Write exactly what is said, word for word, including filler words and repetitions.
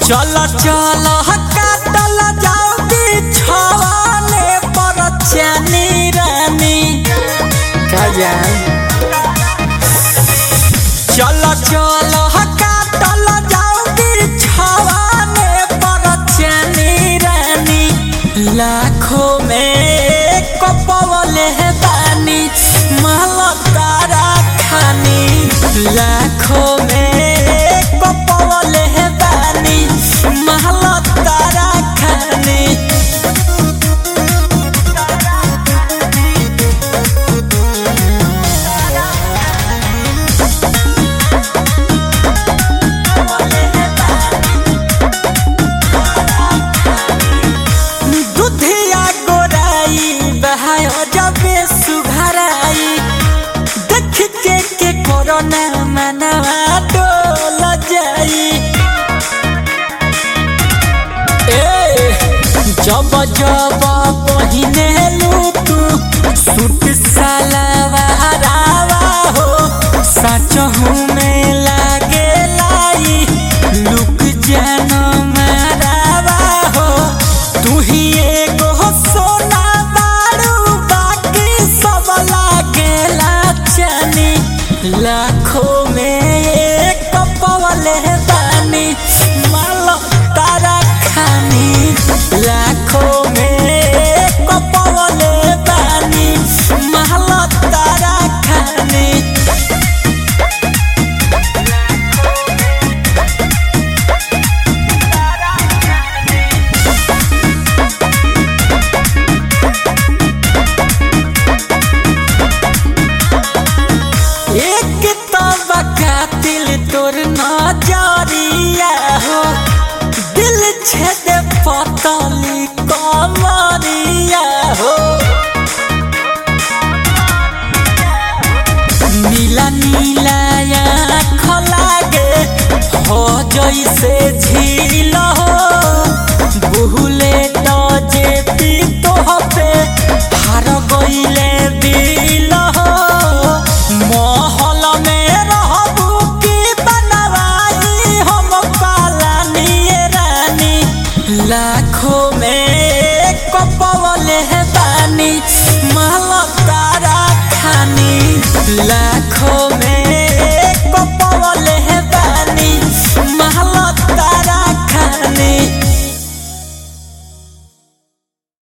चल चल काटल जाओ बिछवाने पर चैनी रानी का जान। चल चल काटल जाओ बिछवाने पर चैनी रानी। लाखों में एक पवले है बानी माल तारा खानी। लाखों में एक पवले है बानी माल तारा खानी। दुधिया गोराई बहायो जबे सुघराई। देख के के कोरोना मनवा डोल जाई। ए जब जब पहिने लूटू सूट सलवारावा हो सच हूँ में लागे लाई लुक जान मारावा हो। तू ही एगो सोना बारू बाकी सब लागेला चनी। लाखों में एक पवले बानी माल तारा खानी। लाखों में एक पवले बानी माल तारा खानी। एक तब कातिल तोर नजरिया हो दिल छेद पतली कमरिया हो। नीला नीला आँख लागे हो जैसे झील हो। बुहले तो जे पी तो पे हार गईले दिल हो। महल में रहबू की बनवाई हम पालानी रानी। लाखों में एक पवले बानी माल तारा खानी। लाखों